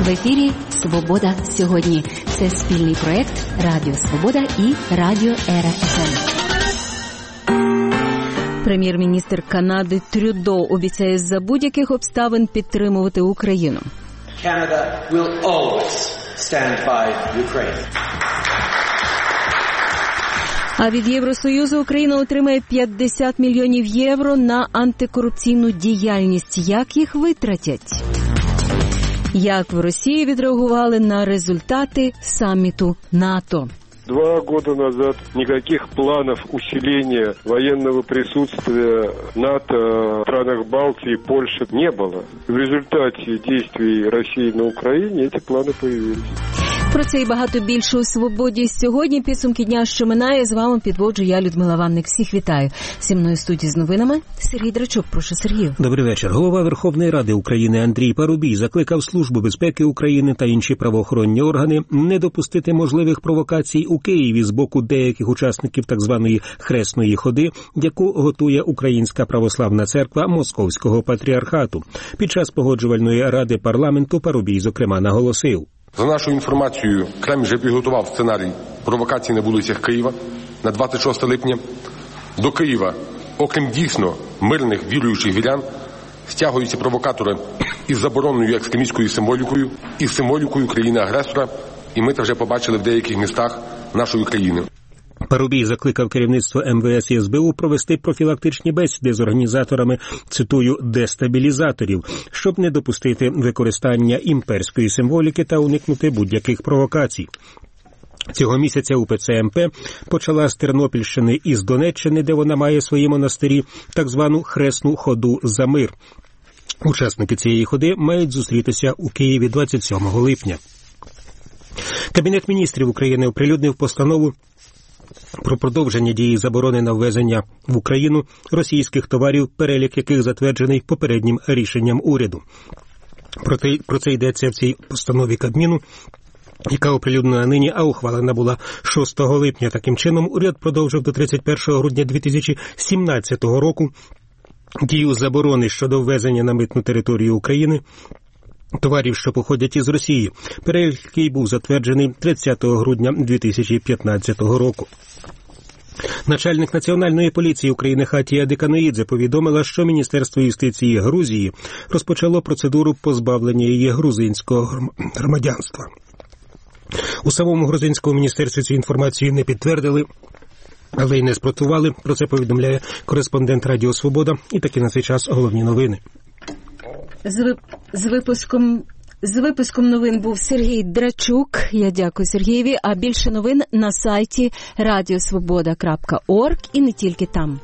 В ефірі «Свобода сьогодні». Це спільний проєкт Радіо Свобода і Радіо РФМ. Прем'єр-міністр Канади Трюдо обіцяє за будь-яких обставин підтримувати Україну. Canada will always stand by Ukraine. А від Євросоюзу Україна отримає 50 мільйонів євро на антикорупційну діяльність. Як їх витратять? Як в Росії відреагували на результати саміту НАТО? 2 года назад никаких планов усиления военного присутствия НАТО в странах Балтии, Польши не было. В результате действий России на Украине эти планы появились. Про це і багато більше у «Свободі» сьогодні. Підсумки дня, що минає. З вами підводжу я, Людмила Ванник. Всіх вітаю. Зі мною в студії з новинами Сергій Драчук. Прошу, Сергію. Добрий вечір. Голова Верховної Ради України Андрій Парубій закликав Службу безпеки України та інші правоохоронні органи не допустити можливих провокацій у Києві з боку деяких учасників так званої хресної ходи, яку готує Українська православна церква Московського патріархату. Під час погоджувальної ради парламенту Парубій, зокрема, наголосив: За нашою інформацією, Кремль вже підготував сценарій провокацій на вулицях Києва на 26 липня. До Києва, окрім дійсно мирних віруючих вірян, стягуються провокатори із забороненою екстремістською символікою, із символікою країни-агресора, і ми це вже побачили в деяких містах нашої країни. Парубій закликав керівництво МВС і СБУ провести профілактичні бесіди з організаторами, цитую, дестабілізаторів, щоб не допустити використання імперської символіки та уникнути будь-яких провокацій. Цього місяця УПЦ МП почала з Тернопільщини і з Донеччини, де вона має свої монастирі, так звану хресну ходу за мир. Учасники цієї ходи мають зустрітися у Києві 27 липня. Кабінет міністрів України оприлюднив постанову про продовження дії заборони на ввезення в Україну російських товарів, перелік яких затверджений попереднім рішенням уряду. Про це йдеться в цій постанові Кабміну, яка оприлюднена нині, а ухвалена була 6 липня. Таким чином, уряд продовжив до 31 грудня 2017 року дію заборони щодо ввезення на митну територію України товарів, що походять із Росії, перелік який був затверджений 30 грудня 2015 року. Начальник Національної поліції України Хатія Деканоїдзе повідомила, що Міністерство юстиції Грузії розпочало процедуру позбавлення її грузинського громадянства. У самому грузинському міністерстві цю інформацію не підтвердили, але й не спростували. Про це повідомляє кореспондент Радіо Свобода. І таки на цей час головні новини. З випуском новин був Сергій Драчук. Я дякую Сергієві. А більше новин на сайті radiosvoboda.org і не тільки там.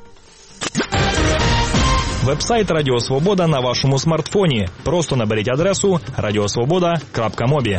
Веб-сайт Радіо Свобода на вашому смартфоні. Просто наберіть адресу radiosvoboda.mobi.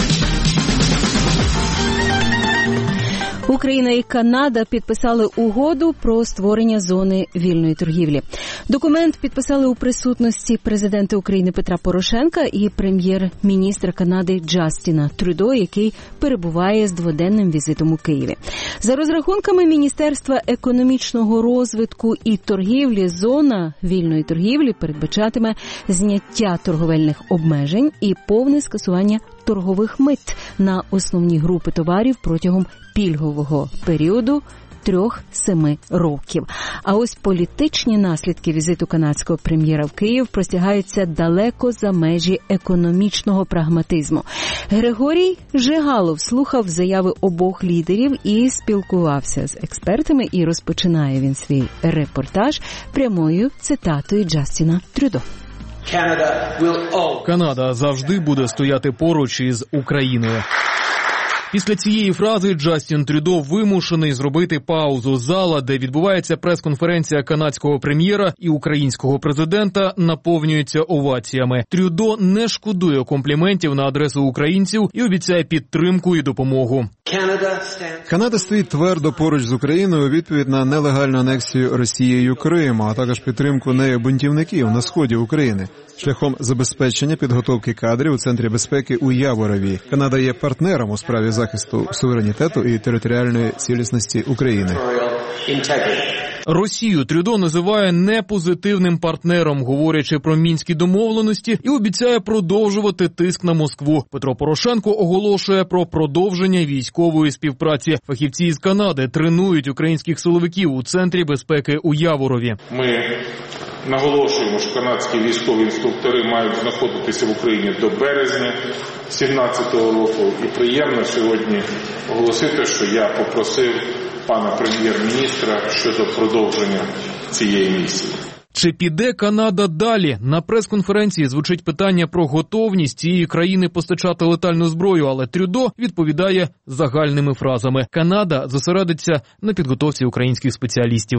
Україна і Канада підписали угоду про створення зони вільної торгівлі. Документ підписали у присутності президента України Петра Порошенка і прем'єр-міністра Канади Джастіна Трюдо, який перебуває з дводенним візитом у Києві. За розрахунками Міністерства економічного розвитку і торгівлі, зона вільної торгівлі передбачатиме зняття торговельних обмежень і повне скасування торгових мит на основні групи товарів протягом пільгового періоду 3-7 років. А ось політичні наслідки візиту канадського прем'єра в Київ простягаються далеко за межі економічного прагматизму. Григорій Жигалов слухав заяви обох лідерів і спілкувався з експертами, і розпочинає він свій репортаж прямою цитатою Джастіна Трюдо. Канада завжди буде стояти поруч із Україною. Після цієї фрази Джастін Трюдо вимушений зробити паузу. Зала, де відбувається прес-конференція канадського прем'єра і українського президента, наповнюється оваціями. Трюдо не шкодує компліментів на адресу українців і обіцяє підтримку і допомогу. Канада стоїть твердо поруч з Україною у відповідь на нелегальну анексію Росією Криму, а також підтримку нею бунтівників на сході України, шляхом забезпечення підготовки кадрів у Центрі безпеки у Яворові. Канада є партнером у справі захисту суверенітету і територіальної цілісності України. Росію Трюдо називає непозитивним партнером, говорячи про мінські домовленості, і обіцяє продовжувати тиск на Москву. Петро Порошенко оголошує про продовження військової співпраці. Фахівці із Канади тренують українських силовиків у Центрі безпеки у Яворові. Ми наголошуємо, що канадські військові інструктори мають знаходитися в Україні до березня 2017 року. І приємно сьогодні оголосити, що я попросив пана прем'єр-міністра щодо продовження цієї місії. Чи піде Канада далі? На прес-конференції звучить питання про готовність цієї країни постачати летальну зброю, але Трюдо відповідає загальними фразами. Канада зосередиться на підготовці українських спеціалістів.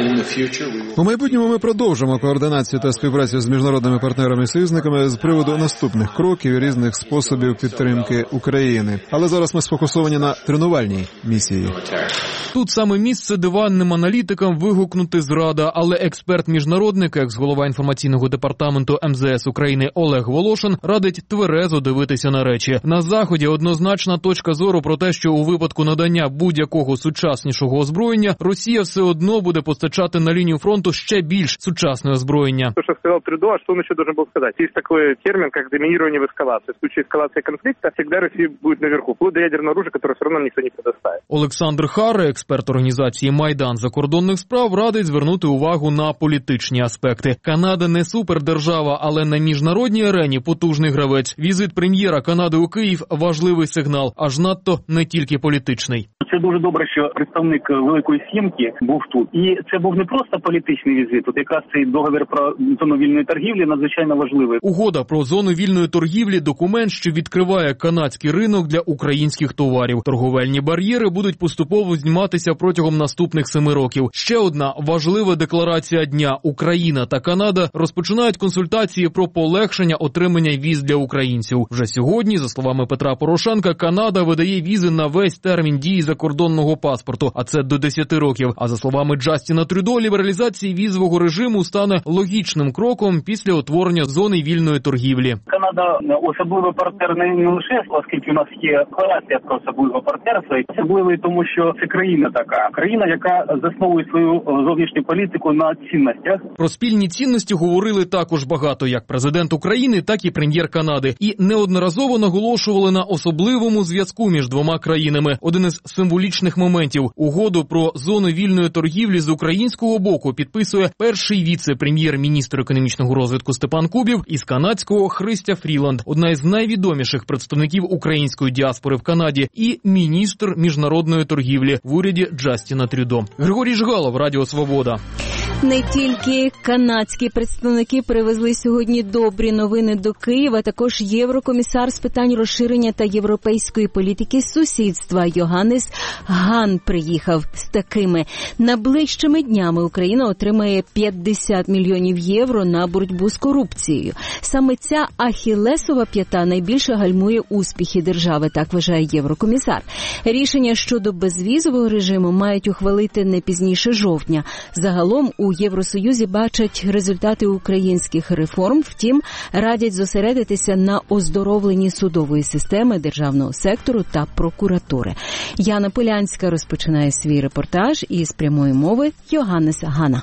У майбутньому ми продовжимо координацію та співпрацю з міжнародними партнерами і союзниками з приводу наступних кроків і різних способів підтримки України. Але зараз ми сфокусовані на тренувальній місії. Тут саме місце диванним аналітикам вигукнути зрада, але експерт-міжнародник, екс-голова інформаційного департаменту МЗС України Олег Волошин, радить тверезо дивитися на речі. На Заході однозначна точка зору про те, що у випадку надання будь-якого сучаснішого озброєння Росія все одно буде постачати на лінію фронту ще більш сучасне озброєння. То, що сказав Трюдо, а що він ще должен був сказати? Є такий термін, як домінірування в ескалації. В случае ескалації конфлікту завжди Росія буде наверху, вплоть до ядерного оружия, яке все одно ніхто не предоставить. Олександр Харе, експерт організації «Майдан закордонних справ», радить звернути увагу на політичні аспекти. Канада не супердержава, але на міжнародній арені потужний гравець. Візит прем'єра Канади у Київ – важливий сигнал, аж надто не тільки політичний. Це дуже добре, що представник Великої Сімки був тут. І це був не просто політичний візит. От якраз цей договір про зону вільної торгівлі надзвичайно важливий. Угода про зону вільної торгівлі – документ, що відкриває канадський ринок для українських товарів. Торговельні бар'єри будуть поступово зніматися протягом наступних 7 років. Ще одна важлива декларація дня. Україна та Канада розпочинають консультації про полегшення отримання віз для українців. Вже сьогодні, за словами Петра Порошенка, Канада видає візи на весь термін дії закордонного паспорту, а це до 10 років. А за словами Джастіна Трюдо, лібералізація візового режиму стане логічним кроком після утворення зони вільної торгівлі. Канада особливий партнер не лише, оскільки у нас є декларація про особливе партнерство. Особливий тому, що це країна така. Країна, яка засновує свою зовнішню політику на цінностях. Про спільні цінності говорили також багато як президент України, так і прем'єр Канади. І неодноразово наголошували на особливому зв'язку між двома країнами. Один із символічних моментів. Угоду про зону вільної торгівлі з українського боку підписує перший віце-прем'єр-міністр економічного розвитку Степан Кубів із канадського Христя Фріланд, одна із найвідоміших представників української діаспори в Канаді, і міністр міжнародної торгівлі в уряді Джастіна Трюдо. Григорій Жигалов, Радіо Свобода. Не тільки канадські представники привезли сьогодні добрі новини до Києва, також єврокомісар з питань розширення та європейської політики сусідства Йоганнес Ган приїхав з такими. Найближчими днями Україна отримає 50 мільйонів євро на боротьбу з корупцією. Саме ця ахіллесова п'ята найбільше гальмує успіхи держави, так вважає єврокомісар. Рішення щодо безвізового режиму мають ухвалити не пізніше жовтня. Загалом у Євросоюзі бачать результати українських реформ, втім, радять зосередитися на оздоровленні судової системи, державного сектору та прокуратури. Яна Полянська розпочинає свій репортаж із прямої мови Йоганнеса Гана.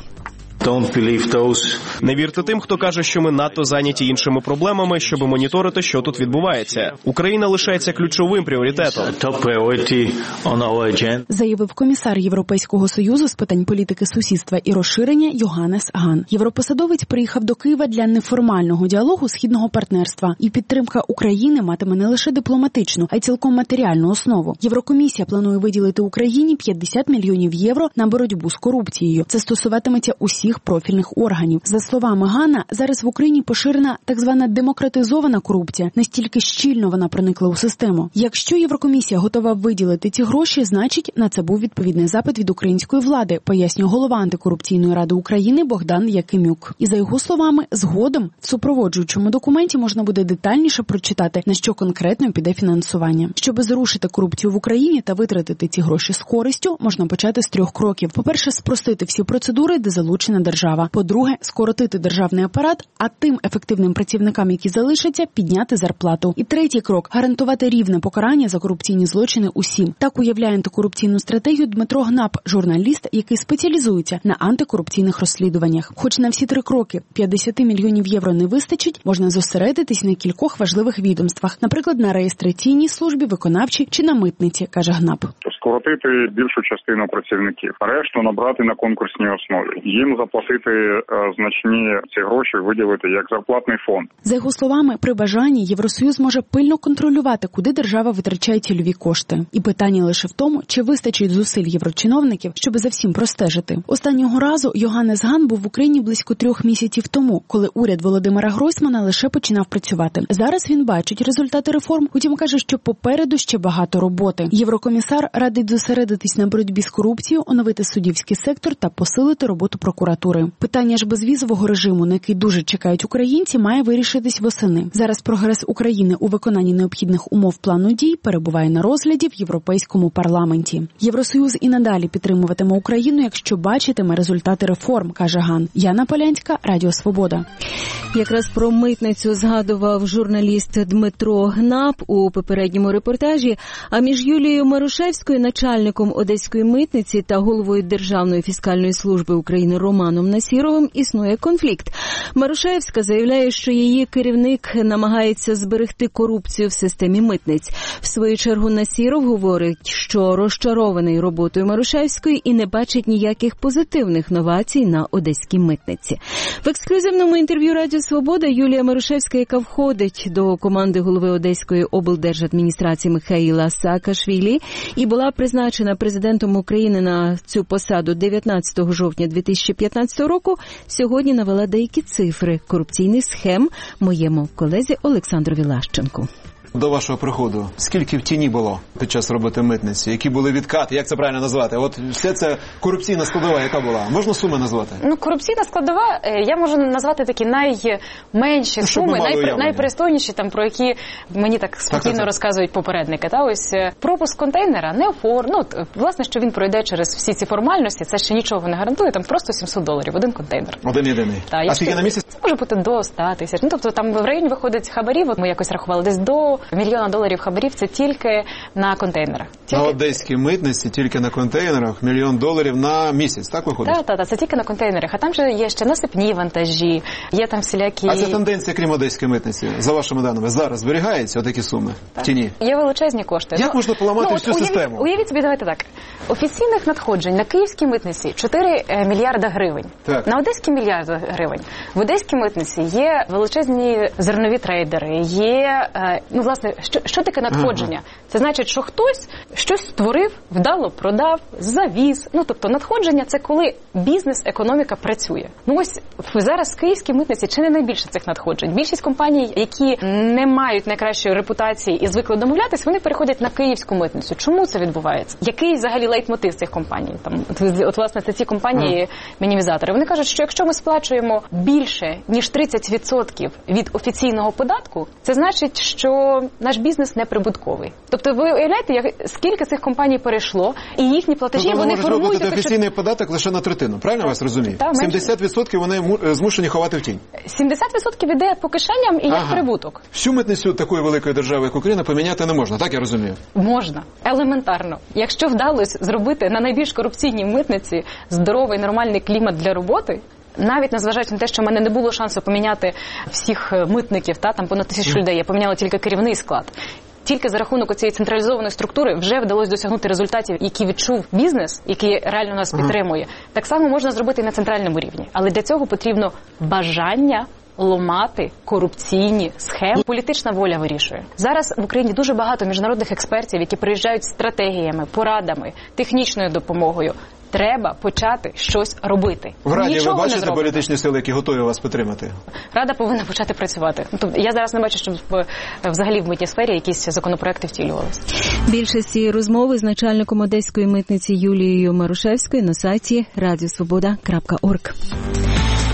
Не вірте тим, хто каже, що ми надто зайняті іншими проблемами, щоб моніторити, що тут відбувається. Україна лишається ключовим пріоритетом. Заявив комісар Європейського Союзу з питань політики сусідства і розширення Йоганнес Ган. Європосадовець приїхав до Києва для неформального діалогу східного партнерства. І підтримка України матиме не лише дипломатичну, а й цілком матеріальну основу. Єврокомісія планує виділити Україні 50 мільйонів євро на боротьбу з корупцією. Це стосуватиметься усіх профільних органів. За словами Гана, зараз в Україні поширена так звана демократизована корупція. Настільки щільно вона проникла у систему. Якщо Єврокомісія готова виділити ці гроші, значить, на це був відповідний запит від української влади, пояснює голова Антикорупційної ради України Богдан Якимюк. І за його словами, згодом в супроводжуючому документі можна буде детальніше прочитати, на що конкретно піде фінансування. Щоби зрушити корупцію в Україні та витратити ці гроші з користю, можна почати з 3 кроків. По-перше, спростити всі процедури, де залучена держава. По-друге, скоротити державний апарат, а тим ефективним працівникам, які залишаться, підняти зарплату. І третій крок – гарантувати рівне покарання за корупційні злочини усім. Так уявляє антикорупційну стратегію Дмитро Гнап, журналіст, який спеціалізується на антикорупційних розслідуваннях. Хоч на всі три кроки 50 мільйонів євро не вистачить, можна зосередитись на кількох важливих відомствах, наприклад, на реєстраційній службі, виконавчій чи на митниці, каже Гнап. Скоротити більшу частину працівників, решту набрати на конкурсній основі, їм заплатити значні ці гроші, виділити як зарплатний фонд. За його словами, при бажанні Євросоюз може пильно контролювати, куди держава витрачає цільові кошти. І питання лише в тому, чи вистачить зусиль єврочиновників, щоб за всім простежити. Останнього разу Йоганнес Ган був в Україні близько 3 місяців тому, коли уряд Володимира Гройсмана лише починав працювати. Зараз він бачить результати реформ, утім каже, що попереду ще багато роботи. Єврокомісар радить зосередитись на боротьбі з корупцією, оновити суддівський сектор та посилити роботу прокуратури. Питання ж безвізового режиму, на який дуже чекають українці, має вирішитись восени. Зараз прогрес України у виконанні необхідних умов плану дій перебуває на розгляді в Європейському парламенті. Євросоюз і надалі підтримуватиме Україну, якщо бачитиме результати реформ, каже Ган. Яна Полянська, Радіо Свобода. Якраз про митницю згадував журналіст Дмитро Гнап у попередньому репортажі, а між Юлією Марушевською, начальником Одеської митниці, та головою Державної фіскальної служби України Романом Насіровим існує конфлікт. Марушевська заявляє, що її керівник намагається зберегти корупцію в системі митниць. В свою чергу Насіров говорить, що розчарований роботою Марушевської і не бачить ніяких позитивних новацій на одеській митниці. В ексклюзивному інтерв'ю Радіо Свобода Юлія Марушевська, яка входить до команди голови Одеської облдержадміністрації Михаїла Саакашвілі і була призначена президентом України на цю посаду 19 жовтня 2015 року, сьогодні навела деякі цифри корупційних схем моєму колезі Олександрові Лащенку. До вашого приходу скільки в тіні було під час роботи митниці? Які були відкати? Як це правильно назвати? От все це корупційна складова, яка була? Можна суми назвати? Корупційна складова, я можу назвати такі найменші суми, найпристойніші, там, про які мені так спокійно розказують попередники. Ось пропуск контейнера не власне, що він пройде через всі ці формальності, це ще нічого не гарантує, там просто $700, один контейнер. Один єдиний. А скільки на місяць? Це може бути до 100 тисяч. Тобто там в районі виходить хабарів, ми якось рахували, десь до $1 мільйона хабарів, це тільки на контейнерах. На одеській митниці тільки на контейнерах $1 мільйон на місяць, так виходить? Так, це тільки на контейнерах. А там же є ще насипні вантажі, є там всілякі... А це тенденція, крім одеської митниці, за вашими даними, зараз зберігаються отакі суми в тіні? Є величезні кошти. Як можна поламати всю систему? Уявіть собі, давайте так. Офіційних надходжень на київській митниці 4 мільярда гривень. Так. На одеській мільярд гривень. В одеській митниці є величезні зернові трейдери, є, власне, що таке надходження? Це значить, що хтось щось створив, вдало продав, завіз. Тобто надходження – це коли бізнес, економіка працює. Ось зараз в київській митниці чи не найбільше цих надходжень. Більшість компаній, які не мають найкращої репутації і звикли домовлятись, вони переходять на київську митницю. Чому це відбувається? Який взагалі лейтмотив цих компаній? Власне, це ці компанії-мінімізатори. Вони кажуть, що якщо ми сплачуємо більше, ніж 30% від офіційного податку, це значить, що наш бізнес неприбутковий. Тобто ви уявляєте, скільки цих компаній перейшло, і їхні платежі, вони формують... Тобто офіційний податок лише на третину, правильно вас розумію? 70% вони змушені ховати в тінь. 70% йде по кишеням і як прибуток. Всю митницю такої великої держави, як Україна, поміняти не можна, так я розумію? Можна. Елементарно. Якщо вдалося зробити на найбільш корупційній митниці здоровий, нормальний клімат для роботи, навіть незважаючи на те, що в мене не було шансу поміняти всіх митників, там понад 1000 людей, я поміняла тільки керівний склад. Тільки за рахунок цієї централізованої структури вже вдалося досягнути результатів, які відчув бізнес, який реально нас підтримує. Так само можна зробити і на центральному рівні. Але для цього потрібно бажання ламати корупційні схеми. Політична воля вирішує. Зараз в Україні дуже багато міжнародних експертів, які приїжджають з стратегіями, порадами, технічною допомогою. Треба почати щось робити. В Раді ви бачите політичні сили, які готові вас підтримати? Рада повинна почати працювати. Тобто я зараз не бачу, щоб взагалі в митній сфері якісь законопроекти втілювалися. Більше з цієї розмови з начальником Одеської митниці Юлією Марушевською на сайті radiosvoboda.org.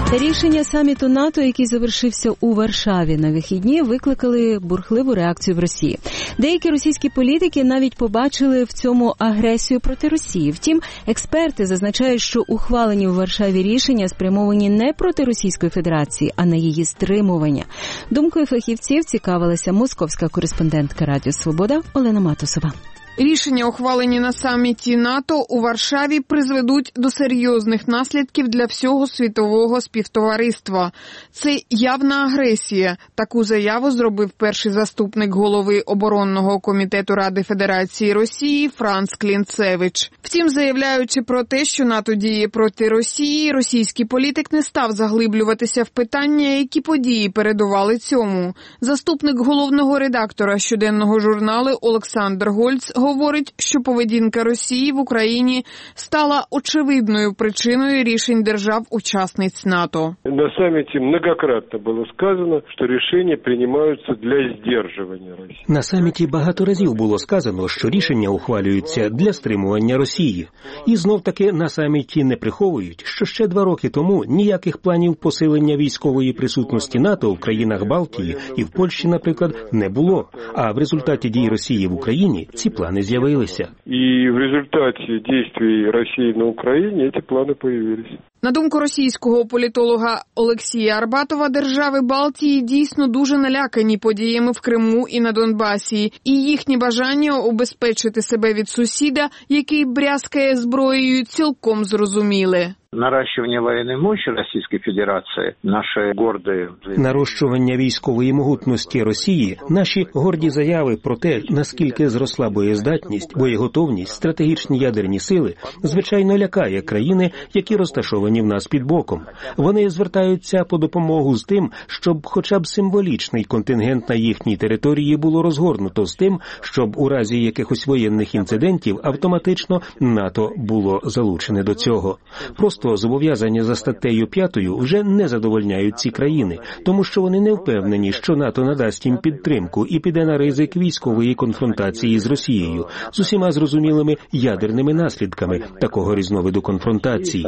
Рішення саміту НАТО, який завершився у Варшаві на вихідні, викликали бурхливу реакцію в Росії. Деякі російські політики навіть побачили в цьому агресію проти Росії. Втім, експерти зазначають, що ухвалені в Варшаві рішення спрямовані не проти Російської Федерації, а на її стримування. Думкою фахівців цікавилася московська кореспондентка Радіо Свобода Олена Матусова. Рішення, ухвалені на саміті НАТО у Варшаві, призведуть до серйозних наслідків для всього світового співтовариства. Це явна агресія. Таку заяву зробив перший заступник голови оборонного комітету Ради Федерації Росії Франц Клінцевич. Втім, заявляючи про те, що НАТО діє проти Росії, російський політик не став заглиблюватися в питання, які події передували цьому. Заступник головного редактора щоденного журналу Олександр Гольц говорить, що поведінка Росії в Україні стала очевидною причиною рішень держав-учасниць НАТО. На саміті многократно було сказано, що рішення приймаються для здержування Росії. На саміті багато разів було сказано, що рішення ухвалюються для стримування Росії. І знов-таки на саміті не приховують, що ще 2 роки тому ніяких планів посилення військової присутності НАТО в країнах Балтії і в Польщі, наприклад, не було. А в результаті дій Росії в Україні ці плани з'явилися. І в результаті дій Росії на Україні ці плани з'явилися. На думку російського політолога Олексія Арбатова, держави Балтії дійсно дуже налякані подіями в Криму і на Донбасі, і їхнє бажання убезпечити себе від сусіда, який брязкає зброєю, цілком зрозуміле. Наращивание военной мощи Российской Федерации, наши гордые... Нарощування військової могутності Росії, наші горді заяви про те, наскільки зросла боєздатність, боєготовність, стратегічні ядерні сили, звичайно лякає країни, які розташовані в нас під боком. Вони звертаються по допомогу з тим, щоб хоча б символічний контингент на їхній території було розгорнуто з тим, щоб у разі якихось воєнних інцидентів автоматично НАТО було залучене до цього. Просто зобов'язання за статтею 5 вже не задовольняють ці країни, тому що вони не впевнені, що НАТО надасть їм підтримку і піде на ризик військової конфронтації з Росією, з усіма зрозумілими ядерними наслідками такого різновиду конфронтації.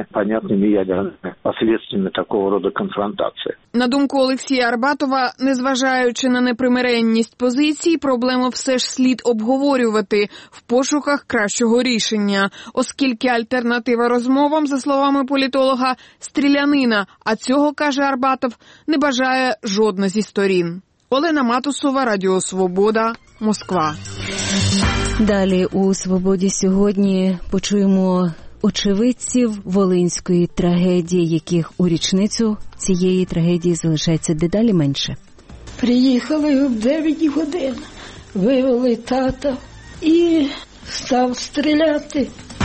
На думку Олексія Арбатова, незважаючи на непримиренність позицій, проблему все ж слід обговорювати в пошуках кращого рішення, оскільки альтернатива розмовам, за словами політолога, стрілянина, а цього, каже Арбатов, не бажає жодна зі сторін. Олена Матусова, Радіо Свобода, Москва. Далі у «Свободі» сьогодні почуємо очевидців волинської трагедії, яких у річницю цієї трагедії залишається дедалі менше. Приїхали в 9 годин, вивели тата і став стріляти.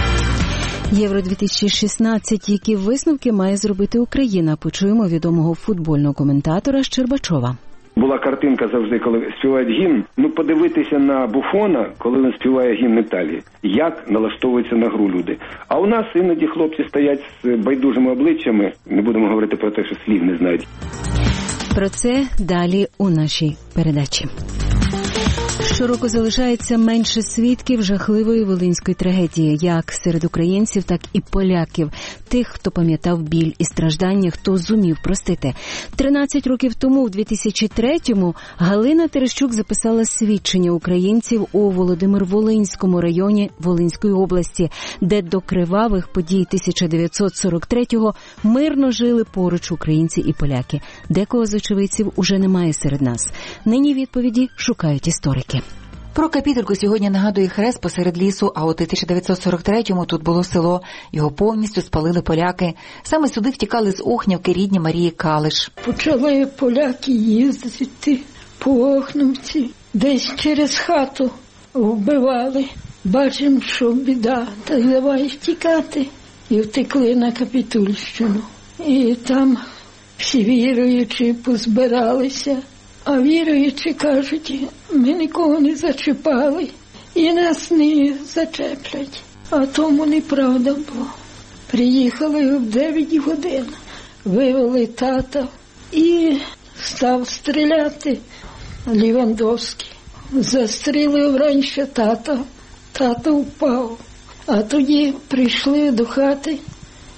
Євро-2016. Які висновки має зробити Україна? Почуємо відомого футбольного коментатора Щербачова. Була картинка завжди, коли співають гімн. Подивитися на Буфона, коли він співає гімн Італії. Як налаштовуються на гру люди. А у нас іноді хлопці стоять з байдужими обличчями. Не будемо говорити про те, що слів не знають. Про це далі у нашій передачі. Щороку залишається менше свідків жахливої волинської трагедії, як серед українців, так і поляків, тих, хто пам'ятав біль і страждання, хто зумів простити. 13 років тому, в 2003-му, Галина Терещук записала свідчення українців у Володимир-Волинському районі Волинської області, де до кривавих подій 1943-го мирно жили поруч українці і поляки. Декого з очевидців уже немає серед нас. Нині відповіді шукають історики. Про капітельку сьогодні нагадує хрест посеред лісу, а у 1943-му тут було село. Його повністю спалили поляки. Саме сюди втікали з Охнівки рідні Марії Калиш. Почали поляки їздити по Охнівці, десь через хату вбивали. Бачимо, що біда, та давай втікати. І втекли на Капітульщину. І там всі віруючі позбиралися. А віруючі кажуть, ми нікого не зачіпали і нас не зачеплять. А тому неправда було. Приїхали в 9 годин, вивели тата і став стріляти Лівандовський. Застрілив раніше тата, тато впав. А тоді прийшли до хати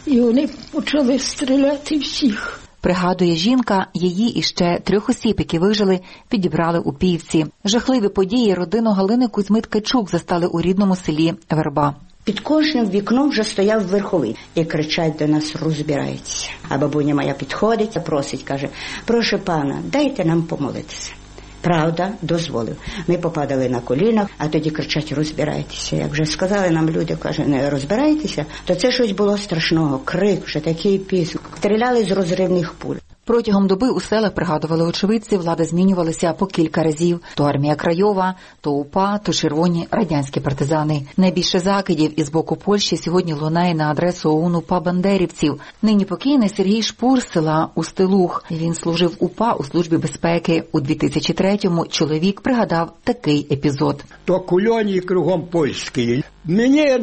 і вони почали стріляти всіх. Пригадує жінка, її і ще 3 осіб, які вижили, підібрали у Піївці. Жахливі події родину Галини Кузьми-Ткачук застали у рідному селі Верба. Під кожним вікном вже стояв верховий і кричать до нас: розбирайтеся. А бабуня моя підходить, просить, каже: прошу пана, дайте нам помолитися. Правда, дозволив. Ми попадали на колінах, а тоді кричать: розбирайтеся. Як вже сказали нам люди, каже, не розбирайтеся, то це щось було страшного. Крик, вже такий піск. Стріляли з розривних пуль. Протягом доби у селах, пригадували очевидці, влада змінювалася по кілька разів. То армія Крайова, то УПА, то червоні радянські партизани. Найбільше закидів із боку Польщі сьогодні лунає на адресу ОУН-УПА бандерівців. Нині покійний Сергій Шпур з села Устилух. Він служив УПА у службі безпеки. У 2003-му чоловік пригадав такий епізод. То кульоні кругом польські. Мені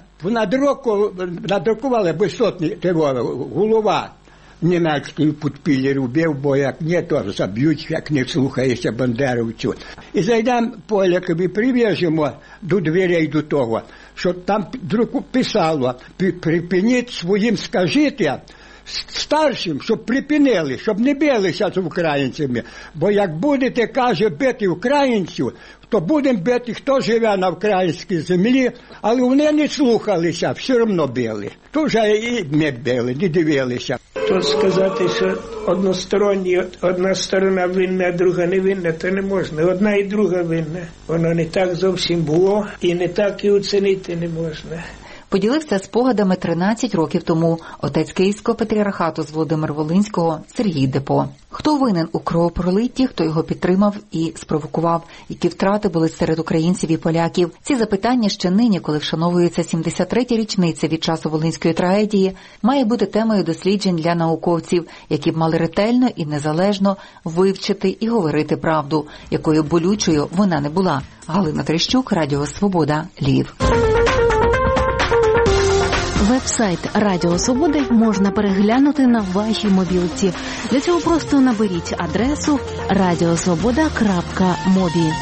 надрукували висотні голова. Німецький підпіллі робив, бо як не, то заб'ють, як не слухаєшся бандерівців. І зайдемо полякові, прив'яжемо до дверей до того, що там писало: припиніть своїм, скажіть старшим, щоб припинили, щоб не билися з українцями. Бо як будете, каже, бити українців, то будемо бити, хто живе на українській землі, але вони не слухалися, все одно били. То вже і не били, не дивилися. То сказати, що односторонні, одна сторона винна, а друга не винна, то не можна. Одна і друга винна. Воно не так зовсім було і не так і оцінити не можна. Поділився спогадами 13 років тому отець Київського патріархату з Володимир-Волинського Сергій Депо. Хто винен у кровопролитті, хто його підтримав і спровокував, які втрати були серед українців і поляків? Ці запитання ще нині, коли вшановується 73-я річниця від часу Волинської трагедії, має бути темою досліджень для науковців, які б мали ретельно і незалежно вивчити і говорити правду, якою болючою вона не була. Галина Трещук, Радіо Свобода, Львів. Веб-сайт Радіо Свободи можна переглянути на вашій мобілці. Для цього просто наберіть адресу radiosvoboda.mobi.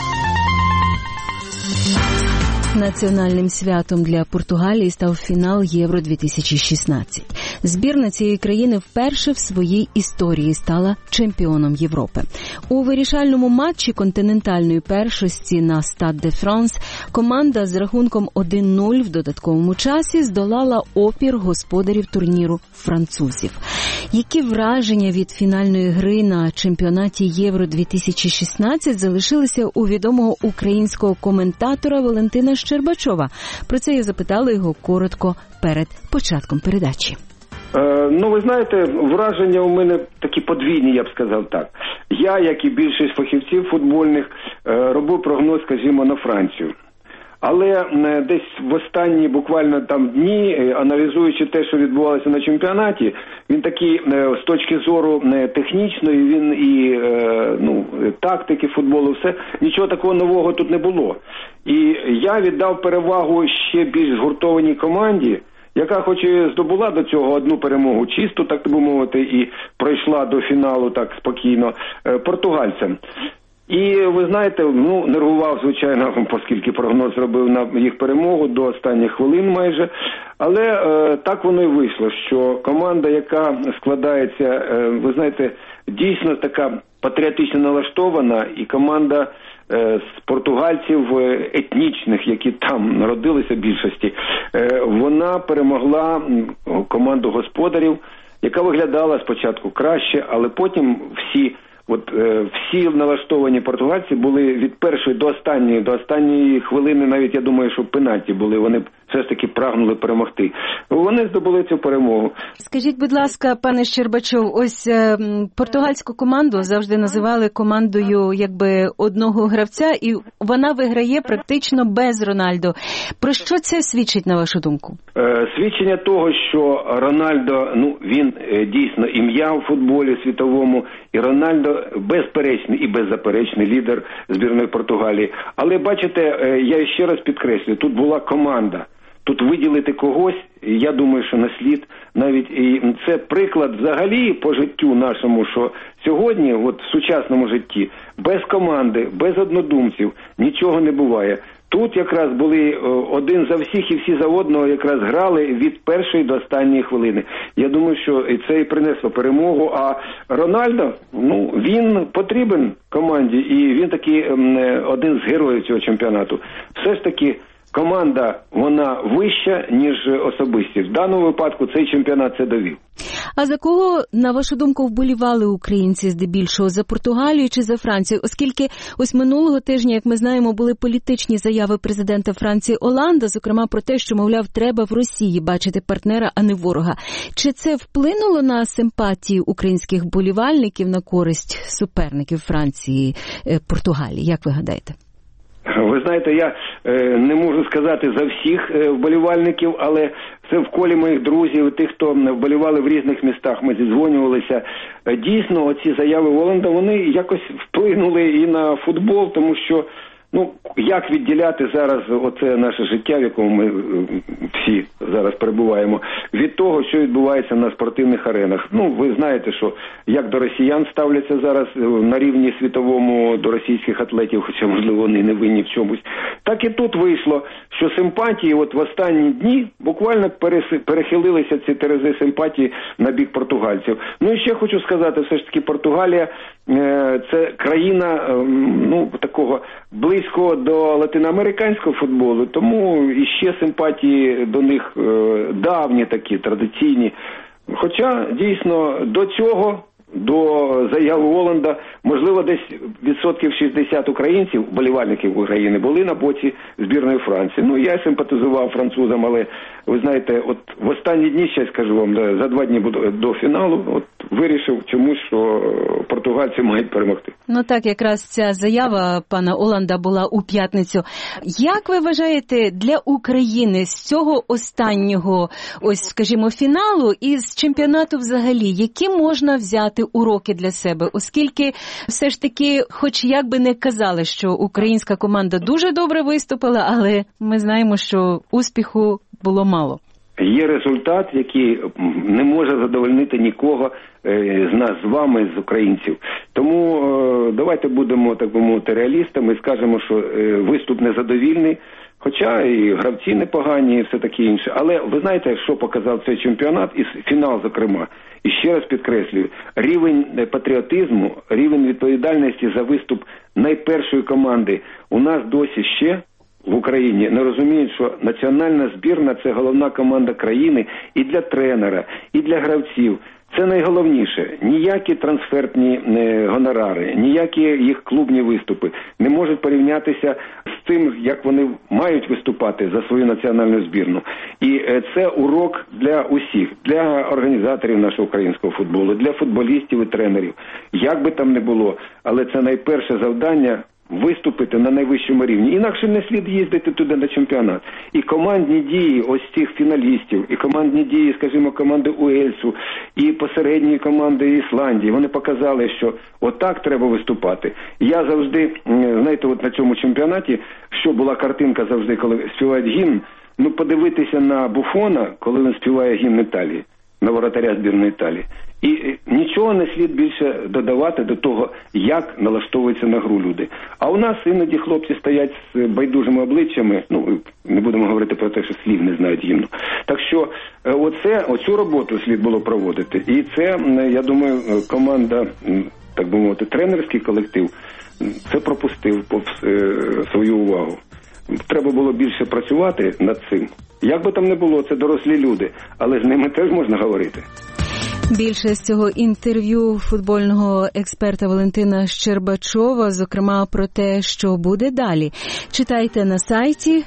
Національним святом для Португалії став фінал Євро-2016. Збірна цієї країни вперше в своїй історії стала чемпіоном Європи. У вирішальному матчі континентальної першості на Стад де Франс команда з рахунком 1-0 в додатковому часі здолала опір господарів турніру французів. Які враження від фінальної гри на чемпіонаті Євро-2016 залишилися у відомого українського коментатора Валентина Щербачова? Про це я запитала його коротко перед початком передачі. Ну, ви знаєте, враження у мене такі подвійні, я б сказав так. Я, як і більшість фахівців футбольних, робив прогноз, скажімо, на Францію. Але десь в останні буквально там дні, аналізуючи те, що відбувалося на чемпіонаті, він такий з точки зору технічної, він і тактики футболу, все, нічого такого нового тут не було. І я віддав перевагу ще більш згуртованій команді, яка хоч і здобула до цього одну перемогу чисту, так би мовити, і пройшла до фіналу так спокійно, португальцям. І, ви знаєте, нервував, звичайно, оскільки прогноз робив на їх перемогу до останніх хвилин майже. Але так воно і вийшло, що команда, яка складається, ви знаєте, дійсно така патріотично налаштована, і команда з португальців етнічних, які там народилися в більшості, вона перемогла команду господарів, яка виглядала спочатку краще, але потім всі налаштовані португальці були від першої до останньої хвилини, навіть, я думаю, що пенальті були, вони все ж таки прагнули перемогти. Вони здобули цю перемогу. Скажіть, будь ласка, пане Щербачов, ось португальську команду завжди називали командою якби одного гравця, і вона виграє практично без Рональдо. Про що це свідчить, на вашу думку? Свідчення того, що Рональдо, він дійсно ім'я у футболі світовому, і Рональдо безперечний і беззаперечний лідер збірної Португалії. Але, бачите, я ще раз підкреслюю, тут була команда. Тут виділити когось, я думаю, що не слід. Навіть і це приклад взагалі по життю нашому, що сьогодні, в сучасному житті, без команди, без однодумців нічого не буває. Тут якраз були один за всіх і всі за одного якраз грали від першої до останньої хвилини. Я думаю, що це і принесло перемогу. А Рональдо, він потрібен команді, і він такий один з героїв цього чемпіонату. Все ж таки команда, вона вища, ніж особистість. В даному випадку цей чемпіонат це довів. А за кого, на вашу думку, вболівали українці здебільшого? За Португалію чи за Францію? Оскільки ось минулого тижня, як ми знаємо, були політичні заяви президента Франції Оланда, зокрема про те, що, мовляв, треба в Росії бачити партнера, а не ворога. Чи це вплинуло на симпатії українських вболівальників на користь суперників Франції, Португалії? Як ви гадаєте? Ви знаєте, я не можу сказати за всіх вболівальників, але це в колі моїх друзів, тих, хто вболівали в різних містах, ми зідзвонювалися. Дійсно, оці заяви Оланда, вони якось вплинули і на футбол, тому що, як відділяти зараз оце наше життя, в якому ми всі зараз перебуваємо, від того, що відбувається на спортивних аренах. Ви знаєте, що як до росіян ставляться зараз на рівні світовому до російських атлетів, хоча, можливо, вони не винні в чомусь. Так і тут вийшло, що симпатії в останні дні буквально перехилилися ці терези симпатії на бік португальців. І ще хочу сказати, все ж таки Португалія це країна, такого близького до латиноамериканського футболу, тому іще симпатії до них давні такі, традиційні. Хоча, дійсно, до цього, до заяви Оланда, можливо, десь 60% українців, вболівальників України, були на боці збірної Франції. Я симпатизував французам, але, ви знаєте, в останні дні, ще скажу вам, за 2 дні до фіналу, вирішив чомусь, що португальці мають перемогти. Так, якраз ця заява пана Оланда була у п'ятницю. Як ви вважаєте, для України з цього останнього, скажімо, фіналу і з чемпіонату взагалі, які можна взяти уроки для себе, оскільки все ж таки, хоч як би не казали, що українська команда дуже добре виступила, але ми знаємо, що успіху було мало. Є результат, який не може задовольнити нікого з нас, з вами, з українців. Тому давайте будемо, так би мовити, реалістами і скажемо, що виступ незадовільний, хоча і гравці непогані, і все таке інше. Але ви знаєте, що показав цей чемпіонат, і фінал, зокрема. І ще раз підкреслюю, рівень патріотизму, рівень відповідальності за виступ найпершої команди у нас досі ще в Україні не розуміють, що національна збірна – це головна команда країни і для тренера, і для гравців. Це найголовніше. Ніякі трансферні гонорари, ніякі їх клубні виступи не можуть порівнятися з тим, як вони мають виступати за свою національну збірну. І це урок для усіх, для організаторів нашого українського футболу, для футболістів і тренерів. Як би там не було, але це найперше завдання – виступити на найвищому рівні. Інакше не слід їздити туди на чемпіонат. І командні дії ось цих фіналістів, і командні дії, скажімо, команди Уельсу, і посередньої команди Ісландії, вони показали, що отак треба виступати. Я завжди, знаєте, на цьому чемпіонаті, що була картинка завжди, коли співають гімн, подивитися на Буфона, коли він співає гімн Італії, на воротаря збірної Італії. І нічого не слід більше додавати до того, як налаштовуються на гру люди. А у нас іноді хлопці стоять з байдужими обличчями, не будемо говорити про те, що слів не знають гімну. Так що оцю роботу слід було проводити. І це, я думаю, команда, так би мовити, тренерський колектив, це пропустив свою увагу. Треба було більше працювати над цим. Як би там не було, це дорослі люди, але з ними теж можна говорити. Більше з цього інтерв'ю футбольного експерта Валентина Щербачова, зокрема про те, що буде далі. Читайте на сайті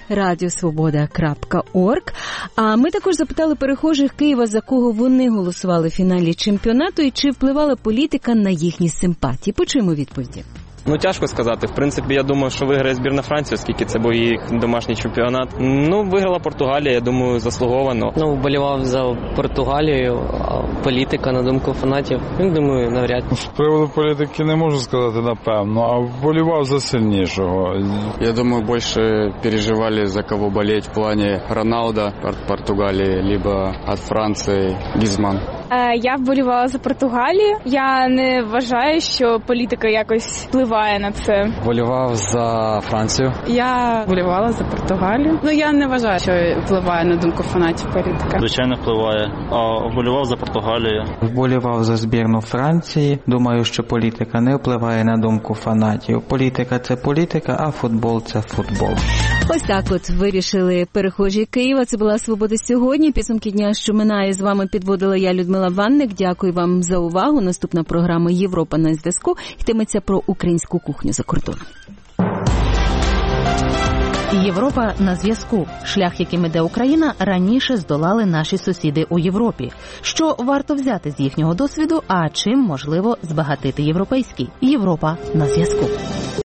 radiosvoboda.org. А ми також запитали перехожих Києва, за кого вони голосували в фіналі чемпіонату і чи впливала політика на їхні симпатії. Почуємо відповіді. Тяжко сказати. В принципі, я думаю, що виграє збірна Франції, оскільки це був їх домашній чемпіонат. Виграла Португалія, я думаю, заслуговано. Вболівав за Португалію, а політика, на думку фанатів, думаю, навряд. З приводу політики не можу сказати, напевно, а вболівав за сильнішого. Я думаю, більше переживали, за кого болеть в плані Роналда от Португалії, либо от Франції Гризман. Я вболівала за Португалію. Я не вважаю, що політика якось впливає на це. Вболівав за Францію. Я вболівала за Португалію. Я не вважаю, що впливає на думку фанатів політика. Звичайно, впливає. Вболівав за Португалію. Вболівав за збірну Франції. Думаю, що політика не впливає на думку фанатів. Політика – це політика, а футбол – це футбол. Ось так от вирішили перехожі Києва. Це була «Свобода сьогодні». Підсумки дня, що минає, з вами підводила я, Людмила Ванник. Дякую вам за увагу. Наступна програма «Європа на зв'язку» йтиметься про українську кухню за кордоном. Європа на зв'язку. Шлях, яким іде Україна, раніше здолали наші сусіди у Європі. Що варто взяти з їхнього досвіду, а чим можливо збагатити європейський? Європа на зв'язку.